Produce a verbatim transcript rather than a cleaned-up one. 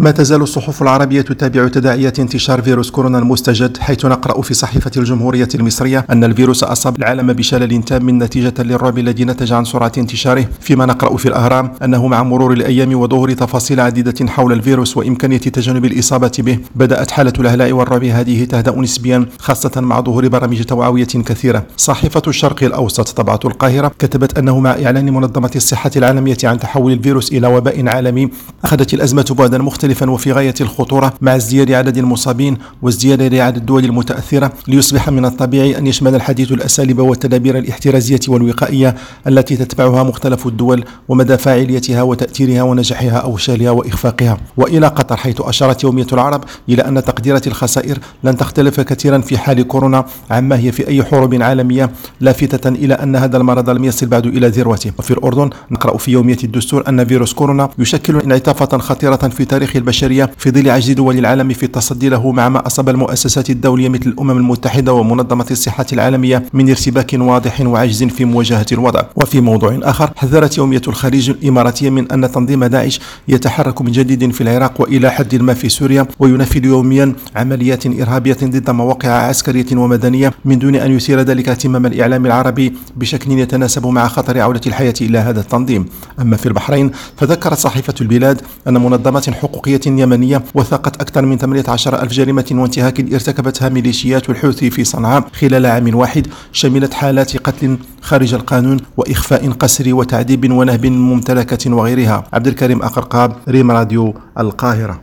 ما تزال الصحف العربية تتابع تداعيات انتشار فيروس كورونا المستجد، حيث نقرأ في صحيفة الجمهورية المصرية أن الفيروس أصاب العالم بشلل تام نتيجة للرعب الذي نتج عن سرعة انتشاره، فيما نقرأ في الأهرام أنه مع مرور الأيام وظهور تفاصيل عديدة حول الفيروس وإمكانية تجنب الإصابة به، بدأت حالة الهلع والرعب هذه تهدأ نسبيا، خاصة مع ظهور برامج توعوية كثيرة. صحيفة الشرق الأوسط طبعة القاهرة كتبت أنه مع إعلان منظمة الصحة العالمية عن تحول الفيروس إلى وباء عالمي، أخذت الأزمة بعدا مختلفا وفي غاية الخطورة مع ازدياد عدد المصابين وازدياد لعدد الدول المتأثرة، ليصبح من الطبيعي أن يشمل الحديث الأساليب والتدابير الاحترازية والوقائية التي تتبعها مختلف الدول ومدى فاعليتها وتأثيرها ونجاحها أو فشلها وإخفاقها. وإلى قطر، حيث أشارت يومية العرب إلى أن تقديرات الخسائر لن تختلف كثيرا في حال كورونا عما هي في أي حروب عالمية، لافتة إلى أن هذا المرض لم يصل بعد إلى ذروته. وفي الأردن نقرأ في يومية الدستور أن فيروس كورونا يشكل انعطافا خطيرة في تاريخ البشرية في ظل عجز دول العالم في التصدي له، مع ما أصاب المؤسسات الدولية مثل الأمم المتحدة ومنظمة الصحة العالمية من ارتباك واضح وعجز في مواجهة الوضع. وفي موضوع آخر، حذرت يومية الخليج الإماراتية من أن تنظيم داعش يتحرك من جديد في العراق وإلى حد ما في سوريا، وينفذ يوميا عمليات إرهابية ضد مواقع عسكرية ومدنية من دون أن يثير ذلك اهتمام الإعلام العربي بشكل يتناسب مع خطر عودة الحياة إلى هذا التنظيم. أما في البحرين، فذكرت صحيفة البلاد أن منظمات حقوقية يمنية وثقت أكثر من ثمانية عشر ألف جريمة وانتهاك ارتكبتها ميليشيات الحوثي في صنعاء خلال عام واحد، شملت حالات قتل خارج القانون وإخفاء قسري وتعذيب ونهب ممتلكة وغيرها. عبد الكريم أقرقاب، ريم راديو، القاهرة.